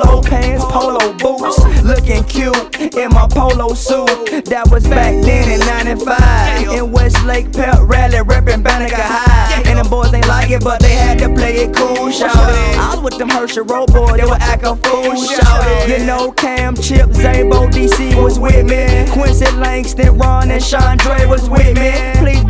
polo pants, polo boots, looking cute in my polo suit. That was back then in 95, in Westlake Pep Rally, reppin' Banneker High. And them boys ain't like it, but they had to play it cool, shout it. I was with them Herschel Road boys, they were acting fool, shout it. You know Cam, Chip, Zabo, DC was with me. Quincy Langston, Ron, and Chandre was with me. Please